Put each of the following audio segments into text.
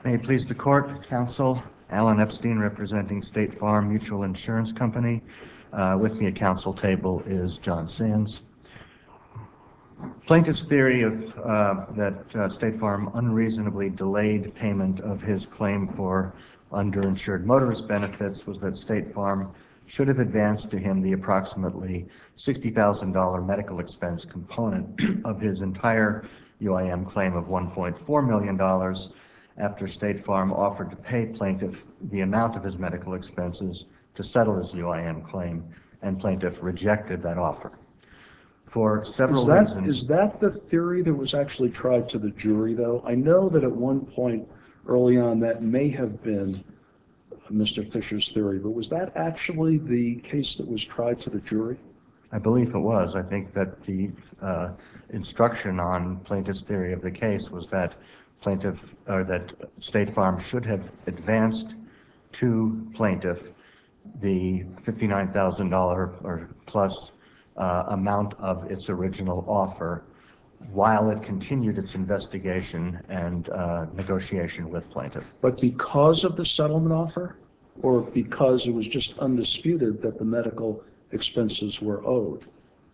May it please the court, counsel, Alan Epstein representing State Farm Mutual Insurance Company. With me at counsel table is John Sands. Plaintiff's theory of that State Farm unreasonably delayed payment of his claim for underinsured motorist benefits was that State Farm should have advanced to him the approximately $60,000 medical expense component of his entire UIM claim of $1.4 million after State Farm offered to pay plaintiff the amount of his medical expenses to settle his UIM claim, and plaintiff rejected that offer. For several reasons. Is that the theory that was actually tried to the jury, though? I know that at one point early on that may have been Mr. Fisher's theory, but was that actually the case that was tried to the jury? I believe it was. I think that the instruction on plaintiff's theory of the case was that that State Farm should have advanced to plaintiff the $59,000 or plus amount of its original offer while it continued its investigation and negotiation with plaintiff. But because of the settlement offer, or because it was just undisputed that the medical expenses were owed?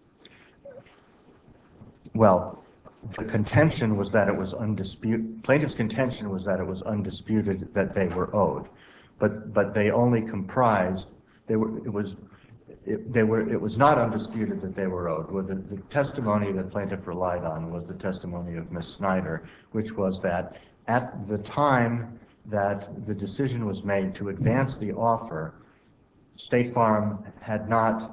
Well, the contention was that it was undisputed. Plaintiff's contention was that it was undisputed that they were owed, but they only comprised. It was not undisputed that they were owed. The testimony that plaintiff relied on was the testimony of Ms. Snyder, which was that at the time that the decision was made to advance the offer, State Farm had not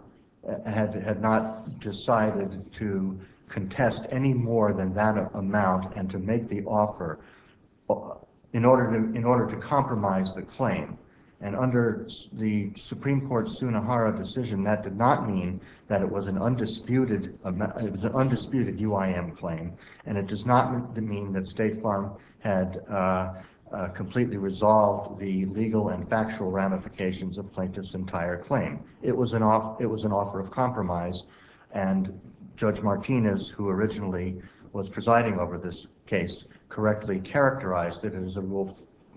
decided to contest any more than that amount and to make the offer in order to compromise the claim. And under the Supreme Court's Sunahara decision, that did not mean that it was an undisputed UIM claim, and it does not mean that State Farm had completely resolved the legal and factual ramifications of plaintiff's entire claim. It was an offer of compromise, and Judge Martinez, who originally was presiding over this case, correctly characterized it as a Rule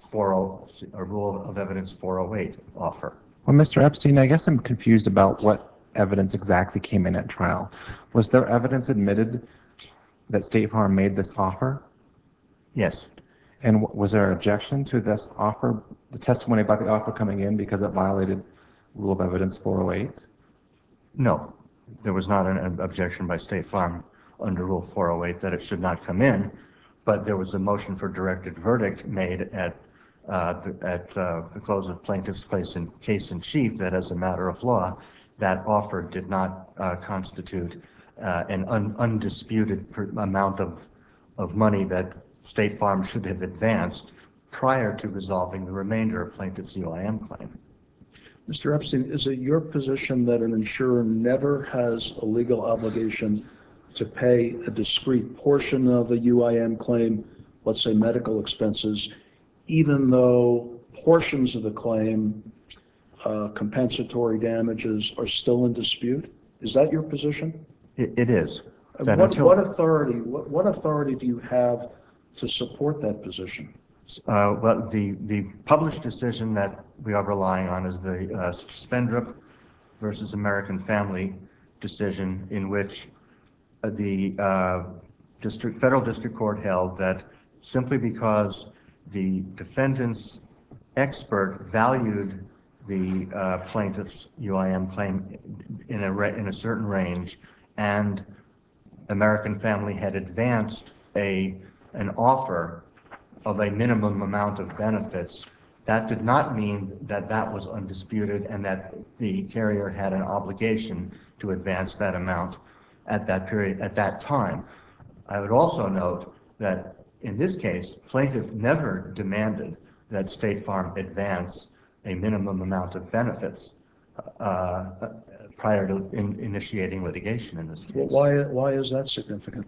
of Evidence 408 offer. Well, Mr. Epstein, I guess I'm confused about what evidence exactly came in at trial. Was there evidence admitted that State Farm made this offer? Yes. And was there an objection to this offer, the testimony about the offer coming in because it violated Rule of Evidence 408? No, there was not an objection by State Farm under Rule 408 that it should not come in, but there was a motion for directed verdict made at the close of plaintiff's case in chief that, as a matter of law, that offer did not constitute an undisputed amount of money that State Farm should have advanced prior to resolving the remainder of plaintiff's UIM claim. Mr. Epstein, is it your position that an insurer never has a legal obligation to pay a discrete portion of a UIM claim, let's say medical expenses, even though portions of the claim, compensatory damages, are still in dispute? Is that your position? It is. What authority do you have to support that position? Well, the published decision that we are relying on is the Spendrup versus American Family decision, in which the federal district court held that simply because the defendant's expert valued the plaintiff's UIM claim in a certain range, and American Family had advanced an offer of a minimum amount of benefits, that did not mean that that was undisputed and that the carrier had an obligation to advance that amount at that period, at that time. I would also note that in this case, plaintiff never demanded that State Farm advance a minimum amount of benefits prior to initiating litigation in this case. Well, why is that significant?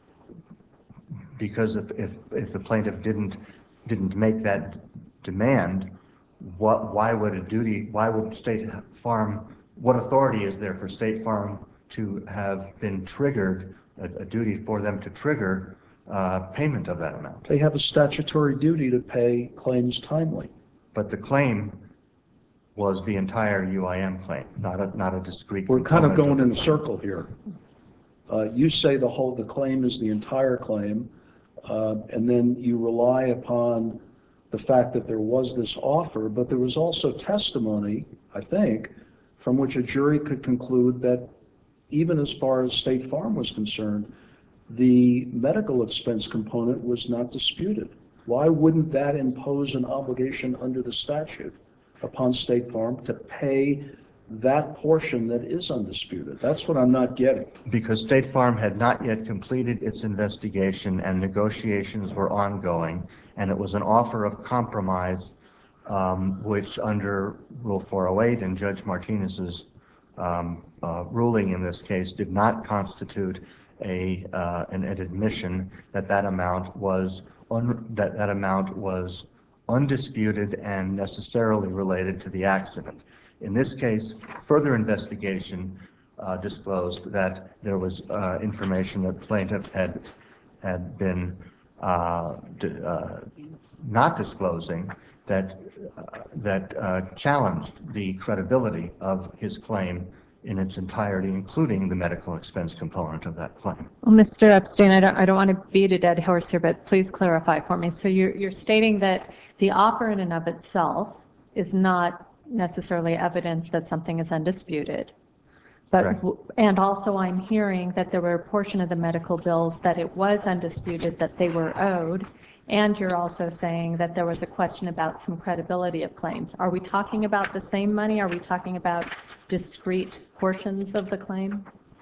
Because if the plaintiff didn't make that demand, why would State Farm, what authority is there for State Farm to have been triggered, a duty for them to trigger payment of that amount. They have a statutory duty to pay claims timely. But the claim was the entire UIM claim, not a discrete We're kind of component going in the a claim. circle here. You say the claim is the entire claim, and then you rely upon the fact that there was this offer, but there was also testimony, I think, from which a jury could conclude that even as far as State Farm was concerned, the medical expense component was not disputed. Why wouldn't that impose an obligation under the statute upon State Farm to pay that portion that is undisputed? That's what I'm not getting. Because State Farm had not yet completed its investigation and negotiations were ongoing, and it was an offer of compromise, which under Rule 408 and Judge Martinez's ruling in this case did not constitute an admission that that amount was undisputed and necessarily related to the accident. In this case, further investigation disclosed that there was information that plaintiff had been not disclosing that challenged the credibility of his claim in its entirety, including the medical expense component of that claim. Well, Mr. Epstein, I don't want to beat a dead horse here, but please clarify for me. So you're stating that the offer in and of itself is not necessarily evidence that something is undisputed. But, Correct. and also I'm hearing that there were a portion of the medical bills that it was undisputed that they were owed, and you're also saying that there was a question about some credibility of claims. Are we talking about the same money? Are we talking about discrete portions of the claim?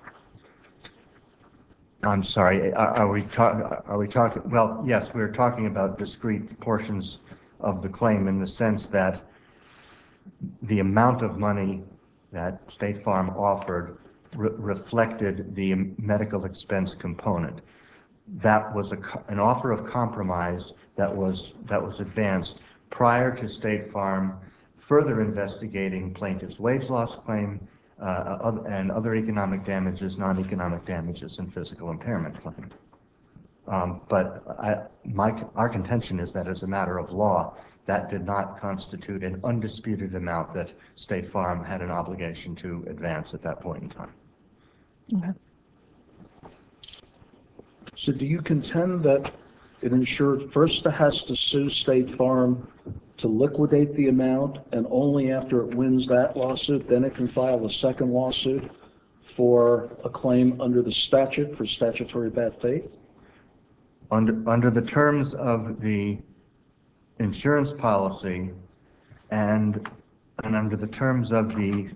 I'm sorry, are we talking, well, yes, we're talking about discrete portions of the claim in the sense that the amount of money that State Farm offered reflected the medical expense component. That was an offer of compromise that was advanced prior to State Farm further investigating plaintiff's wage loss claim and other economic damages, non-economic damages, and physical impairment claim. But our contention is that as a matter of law, that did not constitute an undisputed amount that State Farm had an obligation to advance at that point in time. Okay. So do you contend that an insured first has to sue State Farm to liquidate the amount, and only after it wins that lawsuit, then it can file a second lawsuit for a claim under the statute for statutory bad faith? Under the terms of the insurance policy and under the terms of the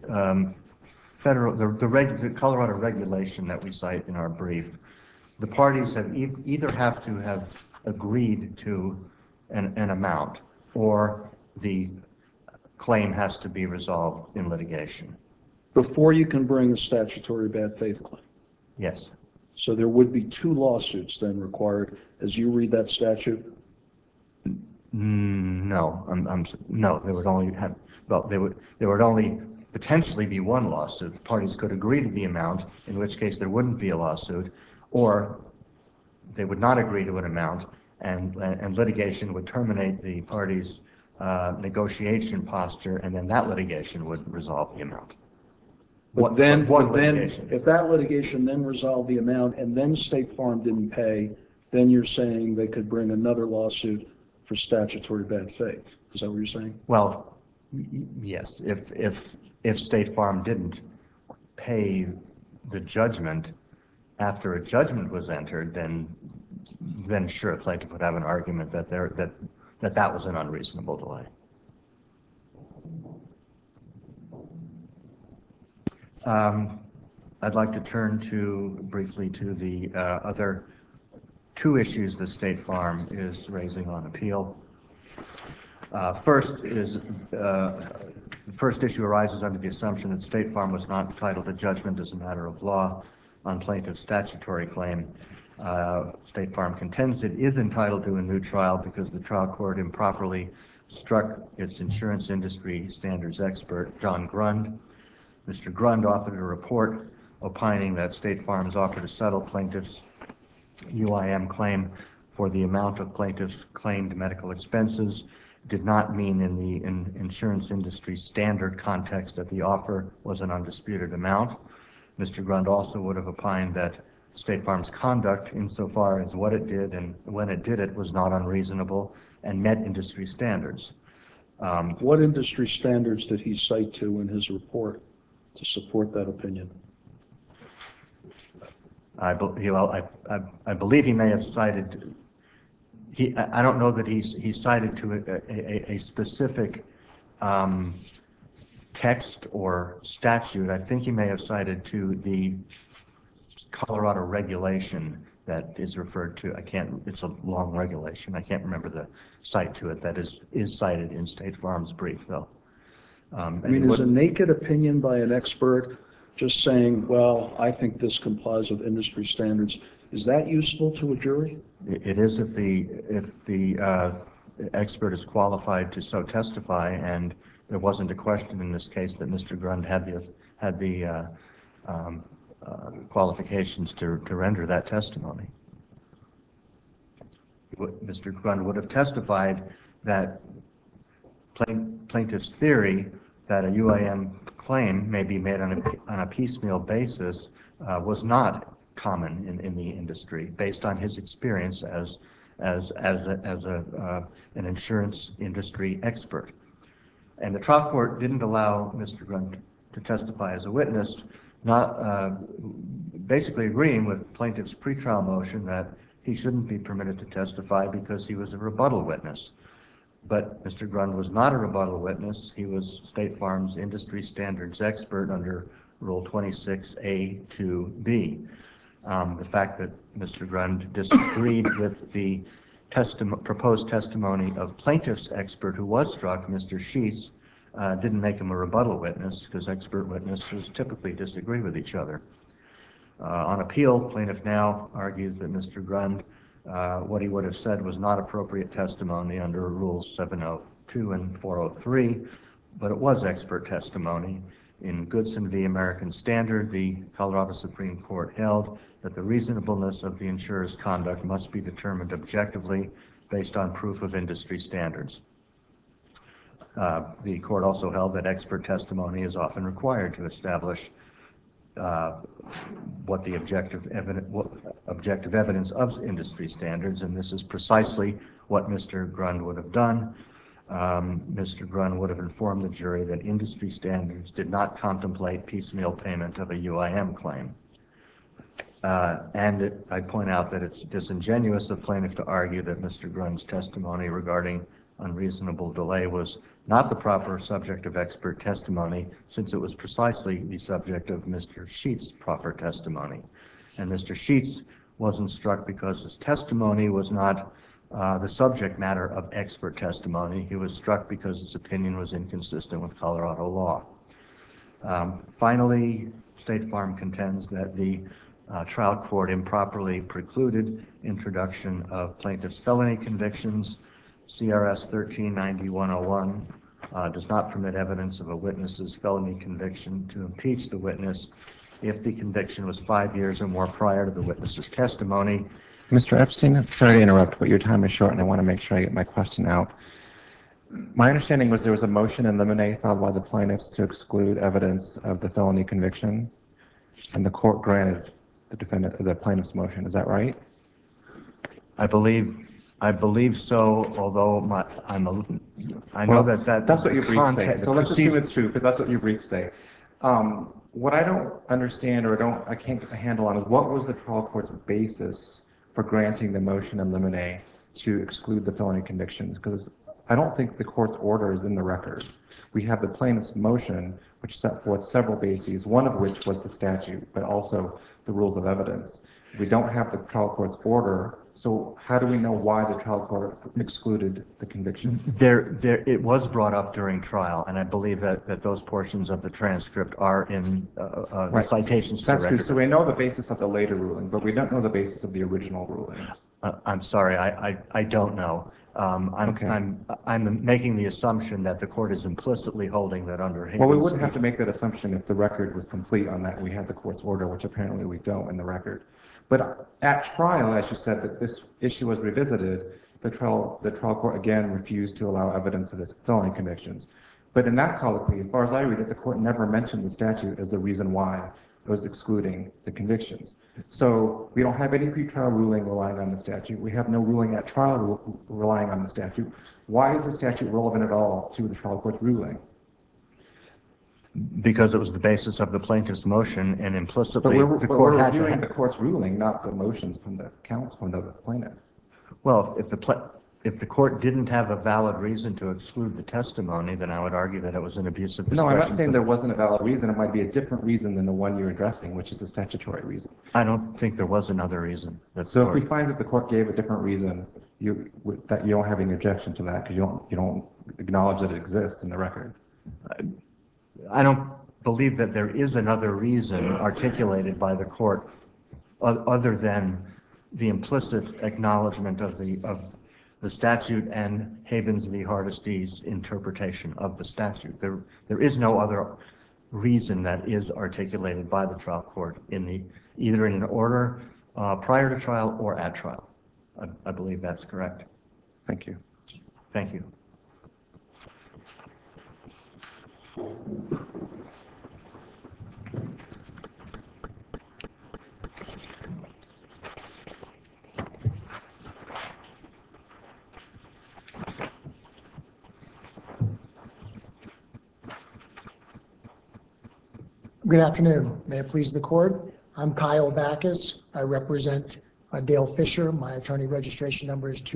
the Colorado regulation that we cite in our brief, the parties have either have to have agreed to an amount, or the claim has to be resolved in litigation. Before you can bring a statutory bad faith claim? Yes. So there would be two lawsuits then required, as you read that statute? No, no. There would only have, well, there would only potentially be one lawsuit. The parties could agree to the amount, in which case there wouldn't be a lawsuit, or they would not agree to an amount, and litigation would terminate the parties' negotiation posture, and then that litigation would resolve the amount. But then, Litigation. if that litigation then resolved the amount and then State Farm didn't pay, then you're saying they could bring another lawsuit for statutory bad faith. Is that what you're saying? Well, yes. If State Farm didn't pay the judgment after a judgment was entered, then sure, plaintiff would have an argument that that was an unreasonable delay. I'd like to turn briefly to the other two issues that State Farm is raising on appeal. The first issue arises under the assumption that State Farm was not entitled to judgment as a matter of law on plaintiff's statutory claim. State Farm contends it is entitled to a new trial because the trial court improperly struck its insurance industry standards expert, John Grund. Mr. Grund authored a report opining that State Farm's offer to settle plaintiff's UIM claim for the amount of plaintiff's claimed medical expenses did not mean in the insurance industry standard context that the offer was an undisputed amount. Mr. Grund also would have opined that State Farm's conduct insofar as what it did and when it did it was not unreasonable and met industry standards. What industry standards did he cite to in his report to support that opinion? I believe he may have cited, I don't know that he cited to a specific text or statute. I think he may have cited to the Colorado regulation that is referred to. It's a long regulation. I can't remember the cite to it that is cited in State Farm's brief, though. I mean, is a naked opinion by an expert just saying, well, I think this complies with industry standards, is that useful to a jury? It is if the expert is qualified to so testify, and there wasn't a question in this case that Mr. Grund had the qualifications to render that testimony. Mr. Grund would have testified that plaintiff's theory that a UIM claim may be made on a piecemeal basis was not common in the industry, based on his experience as an insurance industry expert. And the trial court didn't allow Mr. Grund to testify as a witness, not basically agreeing with plaintiff's pretrial motion that he shouldn't be permitted to testify because he was a rebuttal witness. But Mr. Grund was not a rebuttal witness. He was State Farm's industry standards expert under Rule 26A to B. The fact that Mr. Grund disagreed with the proposed testimony of plaintiff's expert who was struck, Mr. Sheets, didn't make him a rebuttal witness, because expert witnesses typically disagree with each other. On appeal, plaintiff now argues that Mr. Grund, what he would have said was not appropriate testimony under Rules 702 and 403, but it was expert testimony. In Goodson v. American Standard, the Colorado Supreme Court held that the reasonableness of the insurer's conduct must be determined objectively based on proof of industry standards. The court also held that expert testimony is often required to establish what the objective evidence of industry standards, and this is precisely what Mr. Grund would have done. Mr. Grund would have informed the jury that industry standards did not contemplate piecemeal payment of a UIM claim. I point out that it's disingenuous of plaintiff to argue that Mr. Grund's testimony regarding unreasonable delay was not the proper subject of expert testimony, since it was precisely the subject of Mr. Sheets' proper testimony. And Mr. Sheets wasn't struck because his testimony was not the subject matter of expert testimony. He was struck because his opinion was inconsistent with Colorado law. Finally, State Farm contends that the trial court improperly precluded introduction of plaintiff's felony convictions. CRS 1390-101 does not permit evidence of a witness's felony conviction to impeach the witness if the conviction was 5 years or more prior to the witness's testimony. Mr. Epstein, sorry to interrupt, but your time is short and I want to make sure I get my question out. My understanding was there was a motion in limine filed by the plaintiffs to exclude evidence of the felony conviction, and the court granted the plaintiff's motion. Is that right? I believe so, although I know that's what your briefs say. So let's assume it's true, because that's what your briefs say. What I don't understand, or I can't get a handle on, is what was the trial court's basis for granting the motion in limine to exclude the felony convictions? Because I don't think the court's order is in the record. We have the plaintiff's motion, which set forth several bases, one of which was the statute, but also the rules of evidence. We don't have the trial court's order, so how do we know why the trial court excluded the conviction? It was brought up during trial, and I believe that those portions of the transcript are in the citations to the record. That's true. So we know the basis of the later ruling, but we don't know the basis of the original ruling. I'm sorry, I don't know. I'm making the assumption that the court is implicitly holding that under Higgins. Well, we wouldn't have to make that assumption if the record was complete on that. We had the court's order, which apparently we don't in the record. But at trial, as you said, that this issue was revisited, the trial court again refused to allow evidence of its felony convictions. But in that colloquy, as far as I read it, the court never mentioned the statute as the reason why it was excluding the convictions. So we don't have any pretrial ruling relying on the statute. We have no ruling at trial relying on the statute. Why is the statute relevant at all to the trial court's ruling? Because it was the basis of the plaintiff's motion, and implicitly But the court had to reviewing the court's ruling, not the motions from the counsel, from the plaintiff. Well, if the court didn't have a valid reason to exclude the testimony, then I would argue that it was an abuse of discretion. No, I'm not saying there wasn't a valid reason. It might be a different reason than the one you're addressing, which is the statutory reason. I don't think there was another reason. So if we find that the court gave a different reason, that you don't have any objection to that because you don't acknowledge that it exists in the record. I don't believe that there is another reason articulated by the court other than the implicit acknowledgement of the statute and Havens v. Hardesty's interpretation of the statute. There is no other reason that is articulated by the trial court either in an order prior to trial or at trial. I believe that's correct. Thank you. Thank you. Good afternoon. May it please the court. I'm Kyle Backus. I represent Dale Fisher. My attorney registration number is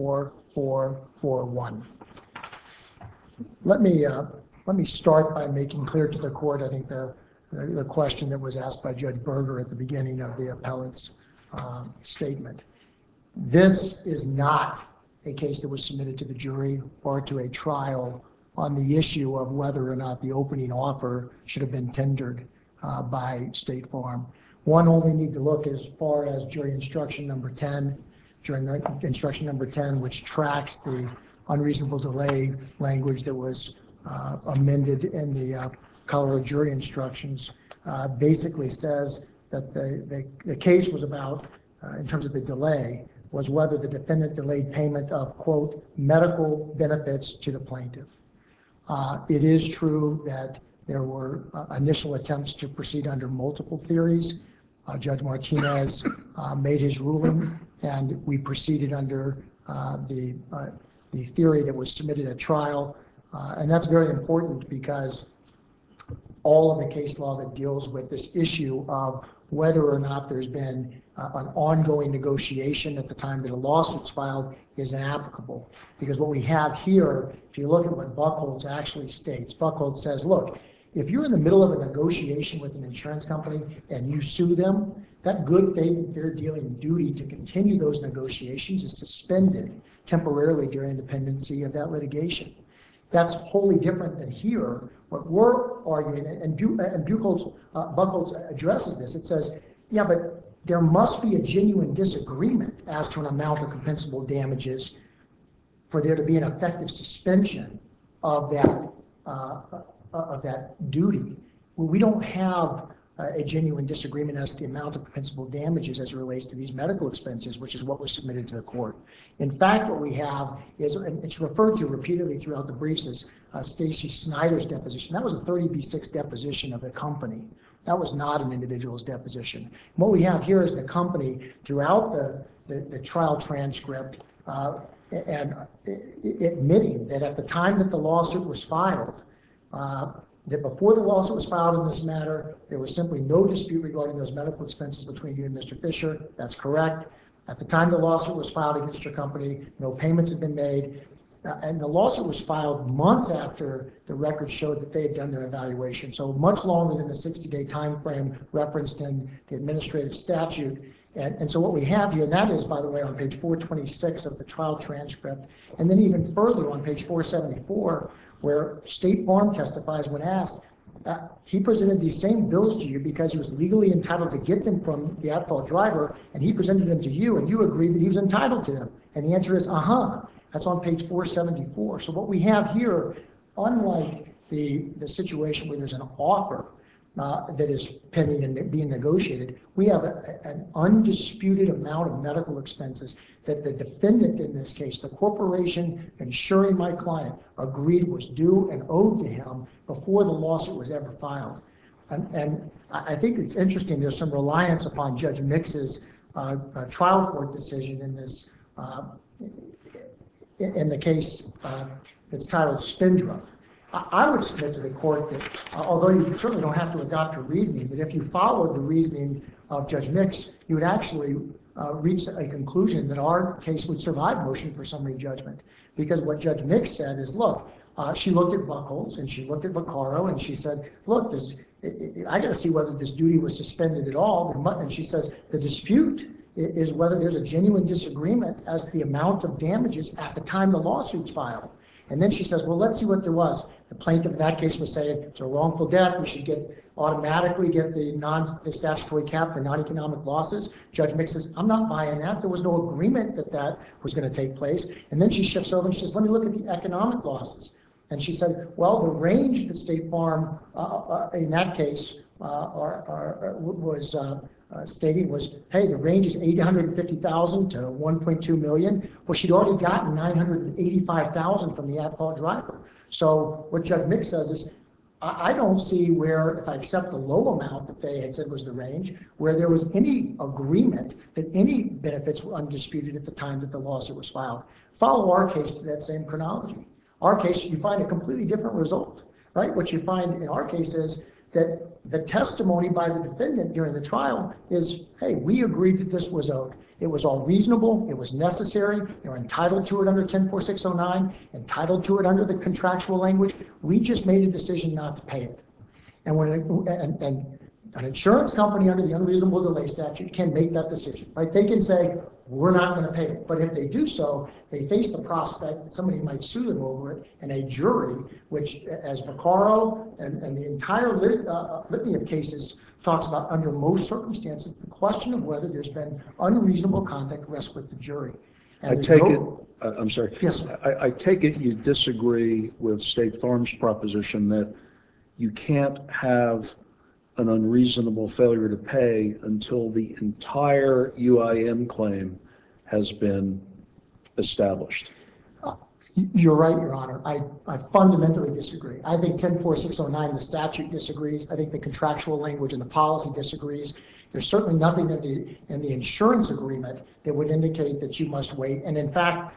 24441. Let me start by making clear to the court, I think the question that was asked by Judge Berger at the beginning of the appellant's statement. This is not a case that was submitted to the jury or to a trial on the issue of whether or not the opening offer should have been tendered by State Farm. One only need to look as far as jury instruction number 10, which tracks the unreasonable delay language that was amended in the Colorado jury instructions, basically says that the case was about, in terms of the delay, was whether the defendant delayed payment of, quote, medical benefits to the plaintiff. It is true that there were initial attempts to proceed under multiple theories. Judge Martinez made his ruling, and we proceeded under the theory that was submitted at trial. And that's very important because all of the case law that deals with this issue of whether or not there's been an ongoing negotiation at the time that a lawsuit's filed is inapplicable. Because what we have here, if you look at what Buchholz actually states, Buchholz says, look, if you're in the middle of a negotiation with an insurance company and you sue them, that good faith and fair dealing duty to continue those negotiations is suspended temporarily during the pendency of that litigation. That's wholly different than here. What we're arguing, and Buchholz addresses this, it says, yeah, but there must be a genuine disagreement as to an amount of compensable damages for there to be an effective suspension of that duty. Well, we don't have a genuine disagreement as to the amount of compensable damages as it relates to these medical expenses, which is what was submitted to the court. In fact, what we have is, and it's referred to repeatedly throughout the briefs as Stacy Snyder's deposition. That was a 30B6 deposition of the company. That was not an individual's deposition. And what we have here is the company throughout the trial transcript and admitting that at the time that the lawsuit was filed, that before the lawsuit was filed in this matter, there was simply no dispute regarding those medical expenses between you and Mr. Fisher. That's correct. At the time the lawsuit was filed against your company, no payments had been made. And the lawsuit was filed months after the record showed that they had done their evaluation. So much longer than the 60-day time frame referenced in the administrative statute. And so what we have here, and that is, by the way, on page 426 of the trial transcript, and then even further on page 474, where State Farm testifies when asked, he presented these same bills to you because he was legally entitled to get them from the at-fault driver, and he presented them to you, and you agreed that he was entitled to them. And the answer is, That's on page 474. So what we have here, unlike the situation where there's an offer, that is pending and being negotiated. We have an undisputed amount of medical expenses that the defendant in this case, the corporation insuring my client, agreed was due and owed to him before the lawsuit was ever filed. And I think it's interesting, there's some reliance upon Judge Mix's trial court decision in this, in the case that's titled Spindrift. I would submit to the court that, although you certainly don't have to adopt her reasoning, but if you followed the reasoning of Judge Mix, you would actually reach a conclusion that our case would survive motion for summary judgment. Because what Judge Mix said is, look, she looked at Buchholz and she looked at Vaccaro and she said, look, I got to see whether this duty was suspended at all. And she says the dispute is whether there's a genuine disagreement as to the amount of damages at the time the lawsuit's filed. And then she says, well, let's see what there was. The plaintiff in that case was saying it's a wrongful death. We should automatically get the statutory cap for non-economic losses. Judge Mix says, I'm not buying that. There was no agreement that was going to take place. And then she shifts over and she says, let me look at the economic losses. And she said, well, the range that State Farm in that case was stating was, hey, the range is $850,000 to $1.2 million. Well, she'd already gotten $985,000 from the at-fault driver. So what Judge Mix says is, I don't see where, if I accept the low amount that they had said was the range, where there was any agreement that any benefits were undisputed at the time that the lawsuit was filed. Follow our case to that same chronology. Our case, you find a completely different result, right? What you find in our case is that the testimony by the defendant during the trial is, hey, we agreed that this was owed. It was all reasonable. It was necessary. You're entitled to it under 104609, entitled to it under the contractual language. We just made a decision not to pay it. And when an insurance company under the unreasonable delay statute can make that decision, right? They can say, we're not going to pay it. But if they do so, they face the prospect that somebody might sue them over it, and a jury, which, as Vaccaro and the entire litany of cases talks about, under most circumstances, the question of whether there's been unreasonable conduct rests with the jury. And I'm sorry. Yes. I take it you disagree with State Farm's proposition that you can't have an unreasonable failure to pay until the entire UIM claim has been established. You're right, Your Honor. I fundamentally disagree. I think 104609, the statute disagrees. I think the contractual language and the policy disagrees. There's certainly nothing in the insurance agreement that would indicate that you must wait. And in fact,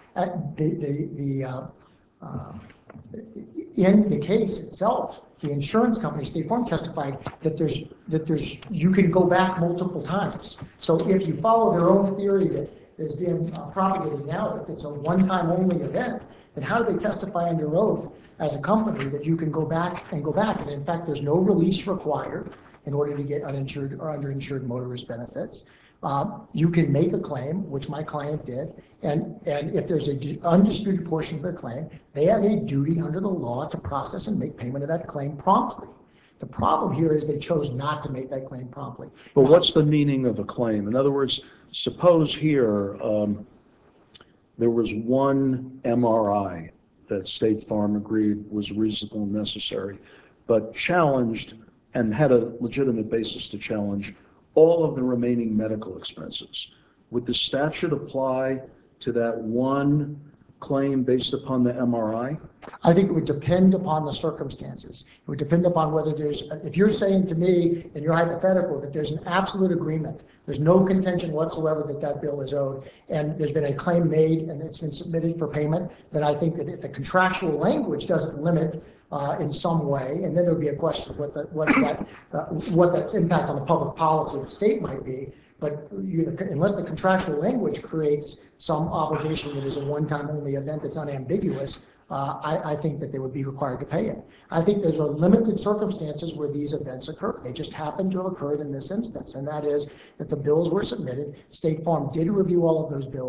in the case itself, the insurance company, State Farm, testified that you can go back multiple times. So if you follow their own theory that is being propagated now, that it's a one-time only event, then how do they testify under oath as a company that you can go back and go back? And in fact, there's no release required in order to get uninsured or underinsured motorist benefits. You can make a claim, which my client did, and if there's an undisputed portion of the claim, they have a duty under the law to process and make payment of that claim promptly. The problem here is they chose not to make that claim promptly. But what's the meaning of a claim? In other words, suppose here there was one MRI that State Farm agreed was reasonable and necessary, but challenged and had a legitimate basis to challenge all of the remaining medical expenses. Would the statute apply to that one claim based upon the MRI? I think it would depend upon the circumstances. It would depend upon whether if you're saying to me in your hypothetical that there's an absolute agreement, there's no contention whatsoever that bill is owed, and there's been a claim made and it's been submitted for payment, then I think that if the contractual language doesn't limit in some way, and then there would be a question of what that's impact on the public policy of the state might be. But unless the contractual language creates some obligation that is a one-time only event that's unambiguous, I think that they would be required to pay it. I think there's a limited circumstances where these events occur. They just happen to have occurred in this instance, and that is that the bills were submitted. State Farm did review all of those bills.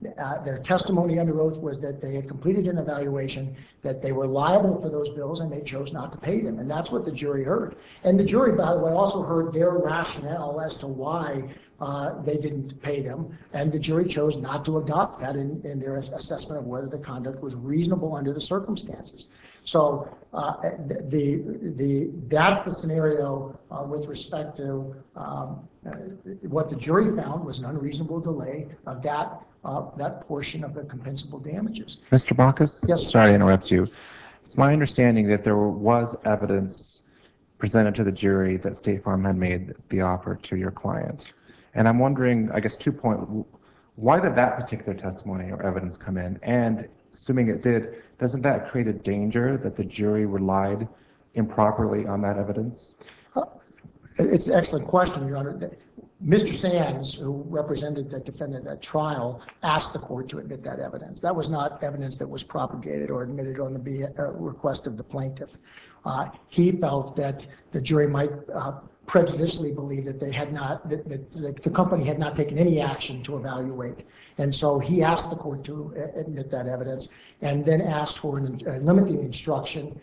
Their testimony under oath was that they had completed an evaluation, that they were liable for those bills, and they chose not to pay them. And that's what the jury heard. And the jury, by the way, also heard their rationale as to why they didn't pay them. And the jury chose not to adopt that in their assessment of whether the conduct was reasonable under the circumstances. So that's the scenario with respect to what the jury found was an unreasonable delay of that portion of the compensable damages. Mr. Bacchus? Yes, sir. Sorry to interrupt you. It's my understanding that there was evidence presented to the jury that State Farm had made the offer to your client. And I'm wondering, I guess, 2 points. Why did that particular testimony or evidence come in? And assuming it did, doesn't that create a danger that the jury relied improperly on that evidence? It's an excellent question, Your Honor. Mr. Sands, who represented the defendant at trial, asked the court to admit that evidence. That was not evidence that was propagated or admitted on the request of the plaintiff. He felt that the jury might prejudicially believe that they had not, that the company had not taken any action to evaluate. And so he asked the court to admit that evidence and then asked for a limiting instruction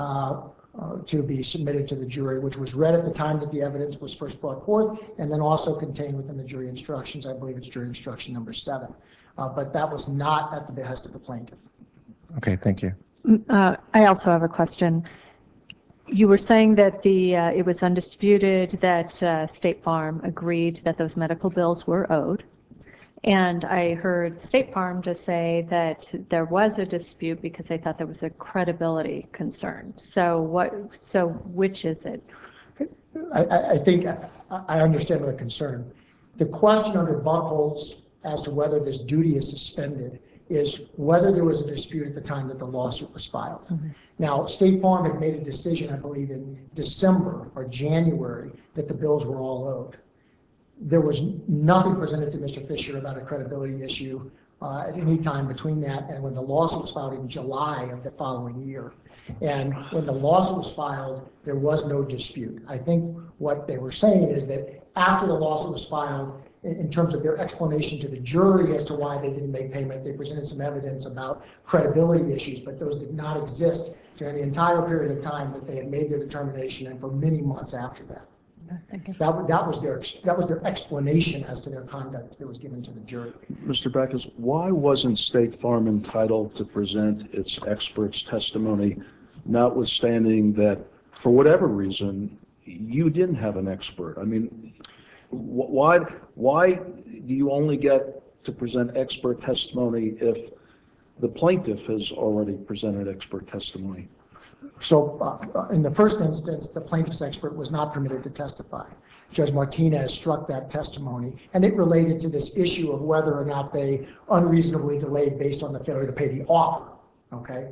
to be submitted to the jury, which was read at the time that the evidence was first brought forth, and then also contained within the jury instructions. I believe it's jury instruction number 7. But that was not at the behest of the plaintiff. Okay, thank you. I also have a question. You were saying that it was undisputed that State Farm agreed that those medical bills were owed. And I heard State Farm just say that there was a dispute because they thought there was a credibility concern. So which is it? I think I understand the concern. The question under Buckholz as to whether this duty is suspended is whether there was a dispute at the time that the lawsuit was filed. Mm-hmm. Now, State Farm had made a decision, I believe, in December or January that the bills were all owed. There was nothing presented to Mr. Fisher about a credibility issue at any time between that and when the lawsuit was filed in July of the following year. And when the lawsuit was filed, there was no dispute. I think what they were saying is that after the lawsuit was filed, in terms of their explanation to the jury as to why they didn't make payment, they presented some evidence about credibility issues, but those did not exist during the entire period of time that they had made their determination and for many months after that. That was their explanation as to their conduct that was given to the jury. Mr. Bacchus, why wasn't State Farm entitled to present its expert's testimony, notwithstanding that, for whatever reason, you didn't have an expert? I mean, why do you only get to present expert testimony if the plaintiff has already presented expert testimony? So in the first instance, the plaintiff's expert was not permitted to testify. Judge Martinez struck that testimony, and it related to this issue of whether or not they unreasonably delayed based on the failure to pay the offer. Okay.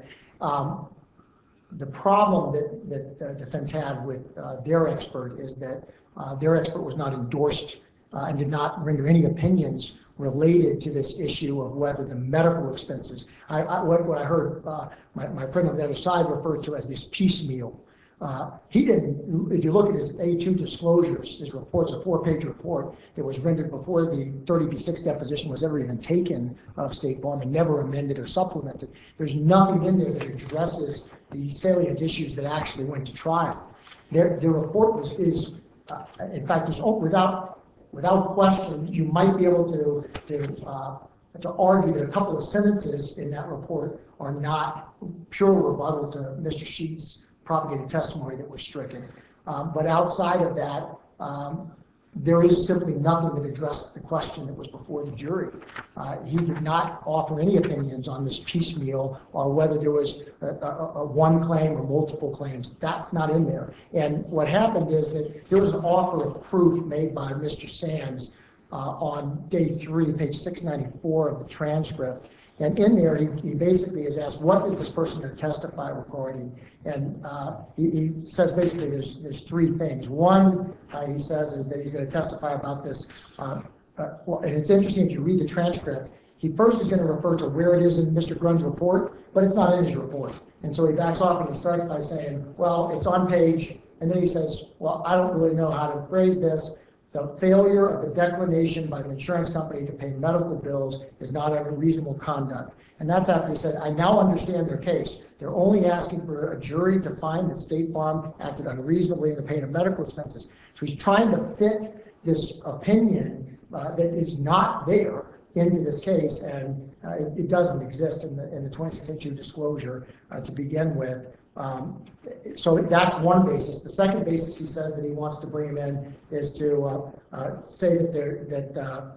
The problem that the defense had with their expert is that their expert was not endorsed and did not render any opinions related to this issue of whether the medical expenses. What I heard my friend on the other side referred to as this piecemeal. He didn't, if you look at his A2 disclosures, his report's a 4-page report that was rendered before the 30B6 deposition was ever even taken of State Farm and never amended or supplemented. There's nothing in there that addresses the salient issues that actually went to trial. Their report is in fact, without question, you might be able to argue that a couple of sentences in that report are not pure rebuttal to Mr. Sheets' propagated testimony that was stricken. But outside of that, there is simply nothing that addressed the question that was before the jury. He did not offer any opinions on this piecemeal or whether there was a one claim or multiple claims. That's not in there. And what happened is that there was an offer of proof made by Mr. Sands on day 3, page 694 of the transcript. And in there, he basically is asked, what is this person going to testify regarding? And he says basically there's 3 things. One, he says, is that he's going to testify about this. And it's interesting if you read the transcript, he first is going to refer to where it is in Mr. Grunn's report, but it's not in his report. And so he backs off and he starts by saying, well, it's on page, and then he says, well, I don't really know how to phrase this. the failure of the declination by the insurance company to pay medical bills is not a reasonable conduct. And that's after he said, I now understand their case. They're only asking for a jury to find that State Farm acted unreasonably in the paying of medical expenses. So he's trying to fit this opinion that is not there into this case, and it doesn't exist in the 2682 disclosure to begin with. So that's one basis. The second basis he says that he wants to bring him in is to say that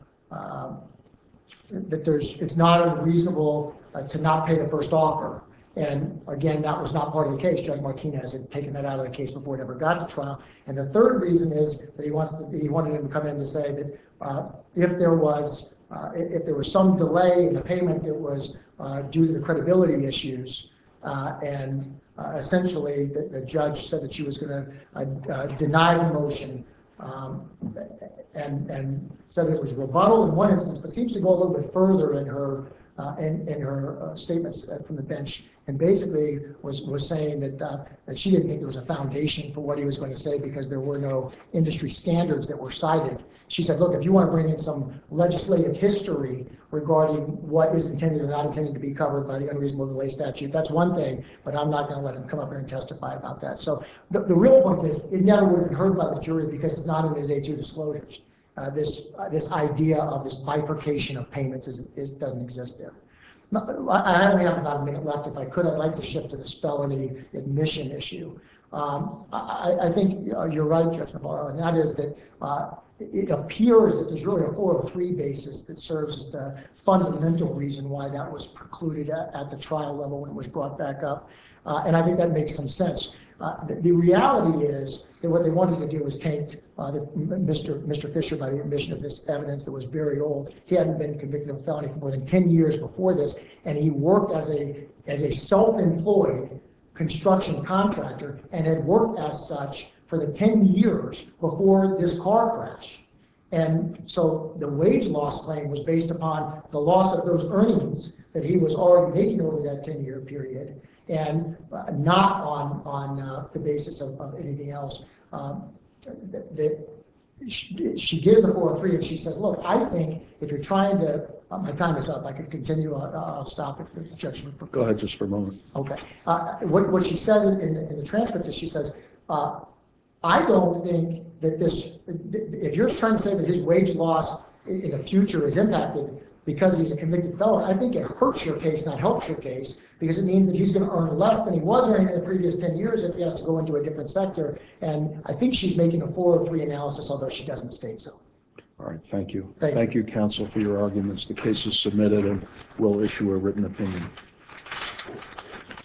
it's not unreasonable to not pay the first offer. And again, that was not part of the case. Judge Martinez had taken that out of the case before it ever got to trial. And the third reason is that he wanted him to come in to say that if there was some delay in the payment, it was due to the credibility issues. And essentially, the judge said that she was going to deny the motion and said that it was rebuttal in one instance, but seems to go a little bit further in her statements from the bench, and basically was saying that she didn't think there was a foundation for what he was going to say because there were no industry standards that were cited. She said, look, if you want to bring in some legislative history regarding what is intended or not intended to be covered by the unreasonable delay statute, that's one thing, but I'm not going to let him come up here and testify about that. So the real point is it never would have been heard by the jury because it's not in his A2 disclosures. This idea of this bifurcation of payments doesn't exist there. I only have about a minute left. If I could, I'd like to shift to this felony admission issue. I think you're right, Judge Navarro, and that is that it appears that there's really a 403 basis that serves as the fundamental reason why that was precluded at the trial level when it was brought back up. And I think that makes some sense. The reality is that what they wanted to do was taint Mr. Fisher by the admission of this evidence that was very old. He hadn't been convicted of a felony for more than 10 years before this, and he worked as a self-employed construction contractor and had worked as such for the 10 years before this car crash. And so the wage loss claim was based upon the loss of those earnings that he was already making over that 10-year period, and not on the basis of anything else. She gives the 403 and she says, look, I think if you're trying to, my time is up, I could continue, I'll stop if the judge would prefer. Go ahead just for a moment. Okay. What she says in the transcript is she says, I don't think that if you're trying to say that his wage loss in the future is impacted because he's a convicted felon, I think it hurts your case, not helps your case, because it means that he's going to earn less than he was earning in the previous 10 years if he has to go into a different sector. And I think she's making a 403 analysis, although she doesn't state so. All right, thank you. Thank you, counsel, for your arguments. The case is submitted and we'll issue a written opinion.